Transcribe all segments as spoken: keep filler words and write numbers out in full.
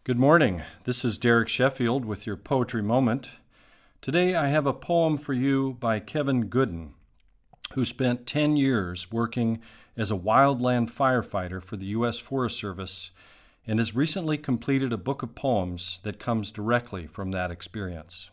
Good morning. This is Derek Sheffield with your Poetry Moment. Today I have a poem for you by Kevin Gooden, who spent ten years working as a wildland firefighter for the U S Forest Service and has recently completed a book of poems that comes directly from that experience.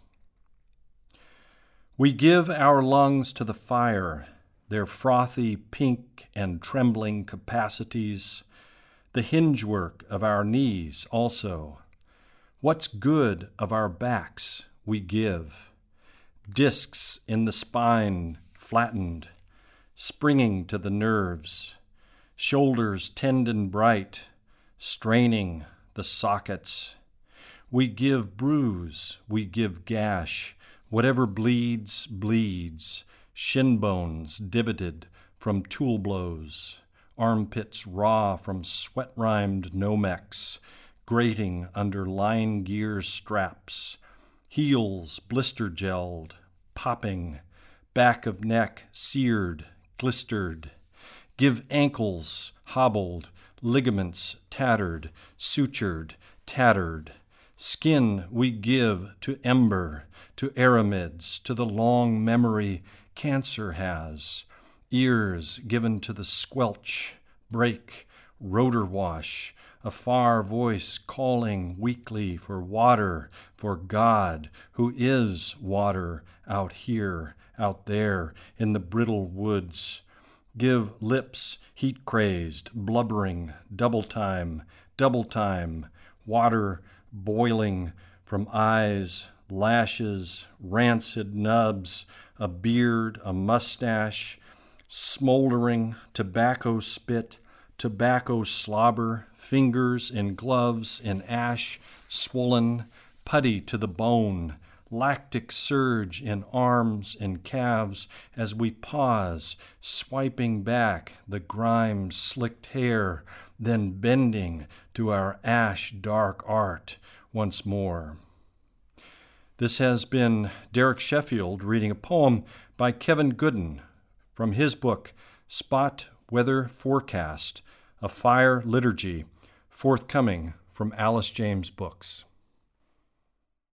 We give our lungs to the fire, their frothy, pink, and trembling capacities, the hingework of our knees also. What's good of our backs we give, discs in the spine flattened, springing to the nerves, shoulders tendon bright, straining the sockets. We give bruise, we give gash, whatever bleeds, bleeds, shin bones divoted from tool blows, armpits raw from sweat-rimed Nomex, grating under line gear straps, heels blister-gelled, popping, back of neck seared, glistered. Give ankles hobbled, ligaments tattered, sutured, tattered. Skin we give to ember, to aramids, to the long memory cancer has. Ears given to the squelch, break, rotor wash, a far voice calling weakly for water, for God, who is water out here, out there, in the brittle woods. Give lips heat-crazed, blubbering, double time, double time, water boiling from eyes, lashes, rancid nubs, a beard, a mustache, smoldering tobacco spit, tobacco slobber, fingers in gloves in ash, swollen, putty to the bone, lactic surge in arms and calves as we pause, swiping back the grime-slicked hair, then bending to our ash-dark art once more. This has been Derek Sheffield reading a poem by Kevin Gooden from his book, Spot Weather Forecast, A Fire Liturgy, forthcoming from Alice James Books.